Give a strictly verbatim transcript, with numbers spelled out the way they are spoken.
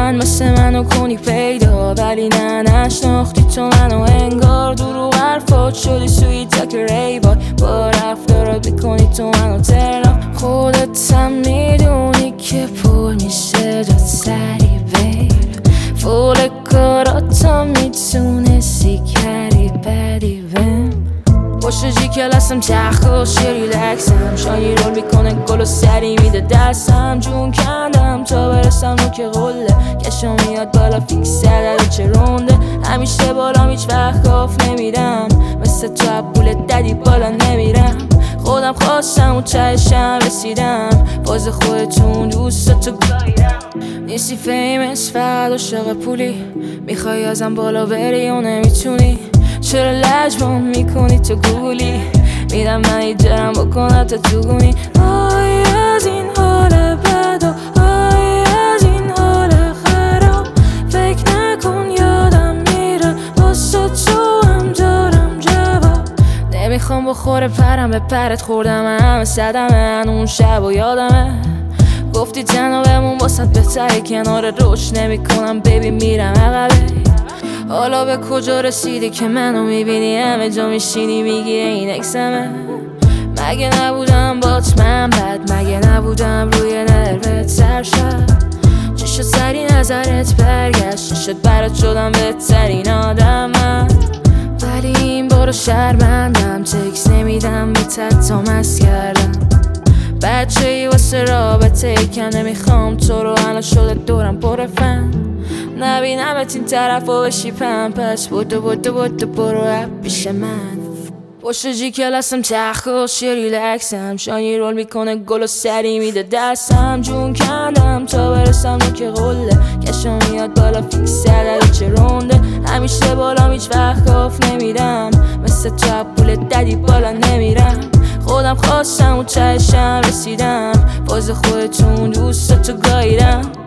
من مثل منو کنی پیدا، ولی نه نشناختی تو منو انگار. دروغ حرفات شدی سوی تک ریبای، با رفتارات میکنی تو منو ترنم. خودت هم میدونی که پر میشه جات سری بیب، فول کاراتم میتونستی کری بدی بم. باشه جی کلاسم تخص یه ریلکسم، شایی رول میکنه گل و سری میده دستم. جون کندم تا برسم نوک قله، کشم میاد بالا فیکس زده چه رونده. همیشه بالا هیچ وقت گاف نمیدم، مثل تو عبول ددی بالا نمیرم. خودم خواستم و چشم رسیدم، باز خودتون دوستاتو گاییدم. نیستی فیمس فقط عاشق پولی، میخوای ازم بالا بری و نمیتونی. چرا لجبام میکنی تو گولی، میدم من ایجرم بکنم تا تو گونی. آی از این حال بد و آی از این حال خراب، فکر نکن یادم میره واسه تو هم دارم جواب. نمیخوام بخوره پرم به پرت خوردم، همه صدمه اون شب و یادمه. گفتی تنها بمون واسه بهتره، کنار روش نمی کنم بیبی میرم عقبه. حالا به کجا رسیدی که منو میبینی همه جا میشینی میگی این اکسمه؟ مگه نبودم بات من بد، مگه نبودم روی نروت سرشد؟ چه شد سری نظرت برگشت، چه شد برات شدم بهترین آدم من؟ ولی این بارو شرمندم، تکس نمیدم بیتت تا مست کردم. بچه ای واسه رابطه کم نمیخوام تو رو، الان شده دورم پر فن. نبینمت این طرف و بشی پم، پس بودو بودو بودو برو رپ پیش من. پشت جی کلاسم تخص یه ریلکسم، شایی رول میکنه گل و سری میده دستم. جون کندم تا برسم نوک قله، کشم میاد بالا فیکس زده چه رونده. همیشه بالا هیچ وقت گاف نمیدم، مثل تو عبول ددی بالا نمیرم. خودم خواستم و چشم رسیدم، باز خودتون دوستاتو گاییدم.